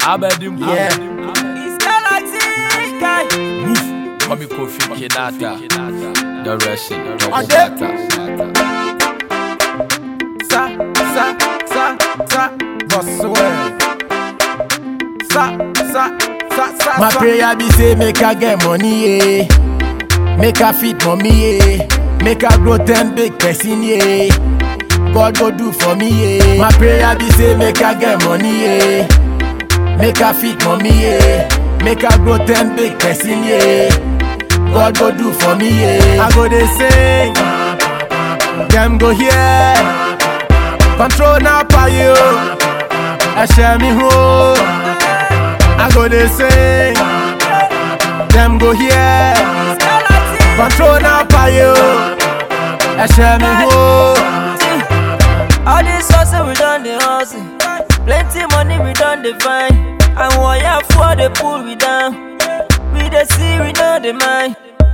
Abedim, Yeah. It's Galaxy guy. Move. Mami Kofi Kinata. Direction. My prayer be say make I get money, yeah. Make I fit mommy, yeah. Make I grow 10 big person, yeah. God go do for me, yeah. My prayer be say make I get money, yeah. Make I fit mommy, yeah. Make I grow 10 big person, yeah. God go do for me, yeah. I go they sing, them go here. Control now for you. I share me home. I go they sing, them go here. Control now for you. I share me home. All this hustle we done the hustle. Plenty money we done the find. And wire for the pull we down. We the see we know the mind.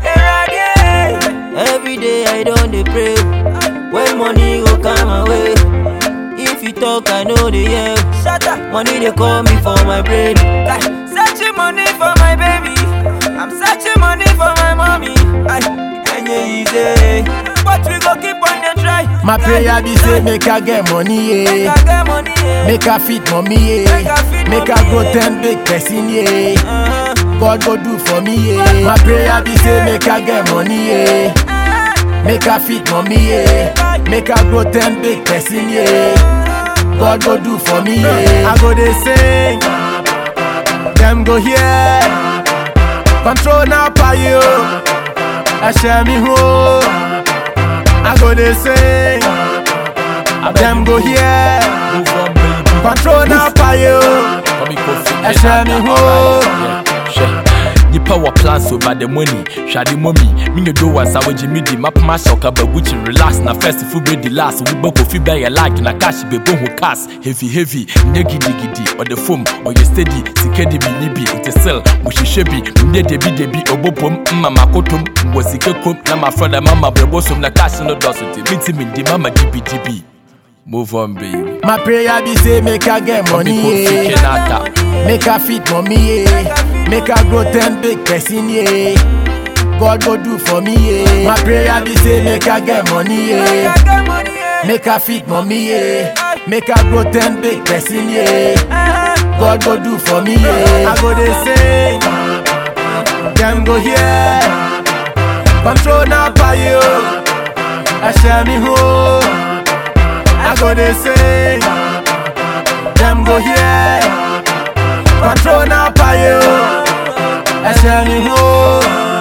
Every day I don't dey pray. When money go come my way. If you talk I know the yeah. Shut up. Money they call me for my brain. Searching money for my baby. I'm searching money for my mommy. And yeah easy. But we go keep on the try. My prayer be say make I get money, Make yeah. I get money, yeah. Make I fit mommy, yeah. Make I grow 10 big person, yeah. God go do for me, yeah. My prayer be say make I get money, yeah. Make I fit mommy, yeah. Make I grow 10 big person, yeah. God go do for me, yeah. I go they sing, them go here. Control now for you. I share me home. I go they sing, them go here. Move on, baby. Control now for you. Mami Kofi I share me home. Nipa wa plans over the money. Shadi mommy, me do was our Jimmy di map mashoka but which relax na first food be the last. We both coffee buy a like na cash be bon who cast heavy negi digidi or the foam or you steady sikedi bi nibi it sell mushi shebi mde debi obopom mama kotom wasike kom na my friend mama brebosom na cash no dosity meeting me di mama dibi. Move on, baby. My prayer be say make I get money, yeah. Make I fit mommy, yeah. Make I grow 10 big person, yeah. God go do for me, yeah. My prayer be say make I get money, yeah. Make I fit mommy, yeah. Make I grow 10 big person, yeah. God go do for me, yeah. I go they sing, them go here. Control now for you. I share me home. I go they sing, them go here. Control now for you. I share me home.